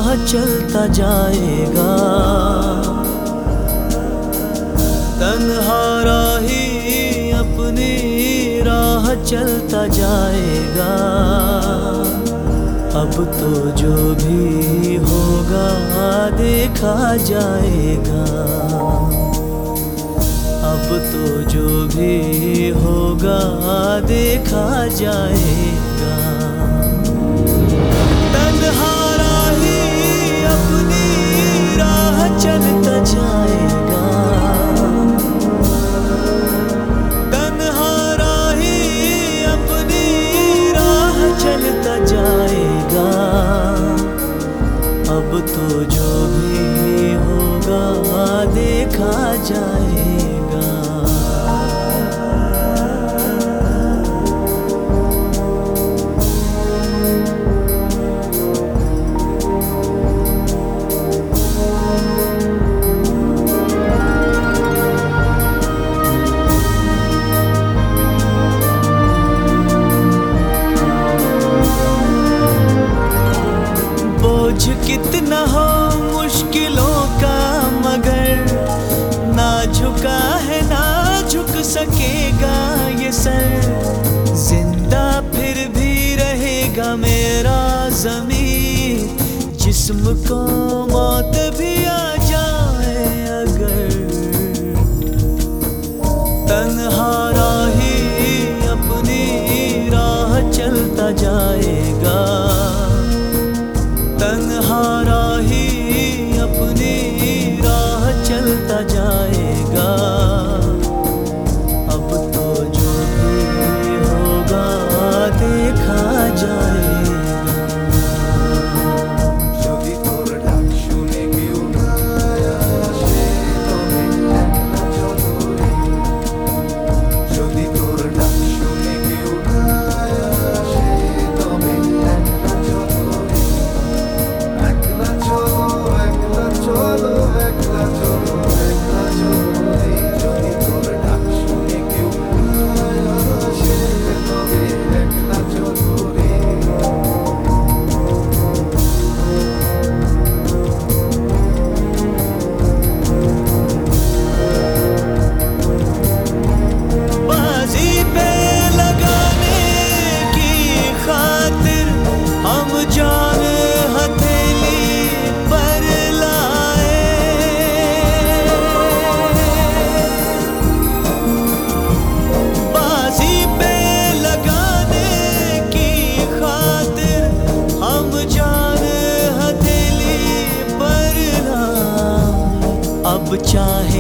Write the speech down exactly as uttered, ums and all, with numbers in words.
चलता जाएगा। तन्हा राही अपनी राह चलता जाएगा। अब तो जो भी होगा देखा जाएगा। अब तो जो भी होगा देखा जाएगा। तन्हा राही अपनी राह चलता जाएगा। तन्हा राही अपनी राह चलता जाएगा। अब तो जो भी होगा देखा जाएगा। बोझ कितना हो मुश्किलों का मगर ना झुका है ना झुक सकेगा ये सर। जिंदा फिर भी रहेगा मेरा ज़मीर। जिस्म को मौत भी आ जाए अगर। तन्हा राही अपनी राह चलता जाएगा। तन्हा राही अपनी राह चलता जाएगा। अब तो जो भी होगा देखा जाएगा। যদি তোর ডাক শুনে কেউ না আসে তবে একলা চলো রে। যদি তোর ডাক শুনে কেউ না আসে তবে একলা চলো রে। একলা চলো একলা চলো একলা চলো একলা চলো রে। যদি তোর ডাক শুনে কেউ না আসে তবে একলা চলো রে। बाजी पे लगाने की खातिर हम जान हथेली पर लाए। बाजी पे लगाने की खातिर हम जान हथेली पर लाए। अब चाहे